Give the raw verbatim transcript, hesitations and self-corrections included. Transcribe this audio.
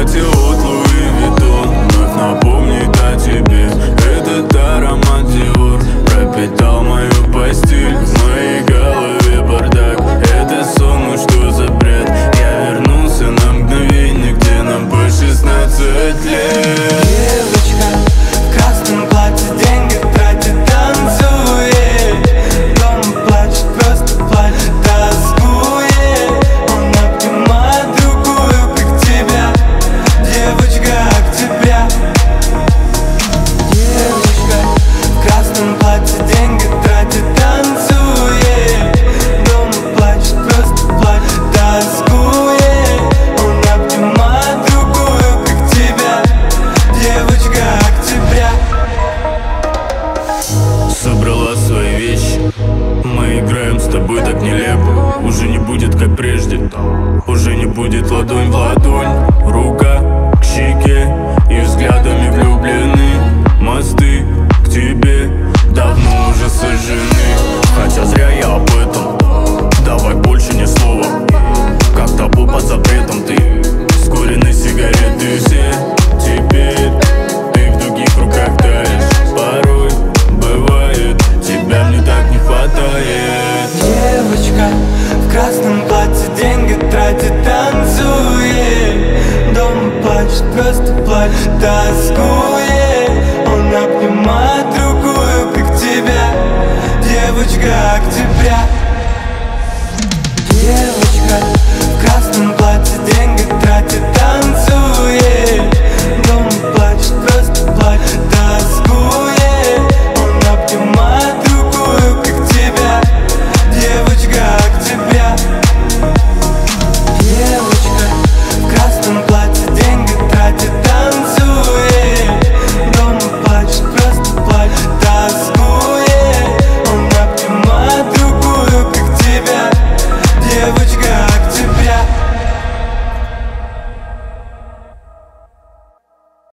платье от Луи Виттон вновь напомнит о тебе. Этот аромат Диор пропитал мою постель. В моей голове бардак, это сон, ну что за бред? Я вернулся на мгновение, где нам по шестнадцать лет. Девочка в красном платье деньги тратит, танцует. Дома плачет, просто плачет, тоскует. Он обнимает другую, как тебя. Девочка, как тебя. Девочка в красном платье деньги тратит, танцует. Дома плачет, просто плачет, тоскует. Он обнимает другую, как тебя. Девочка, как тебя. Собрала свои вещи, мы играем с тобой так нелепо. Уже не будет как прежде, уже не будет ладонь в ладонь.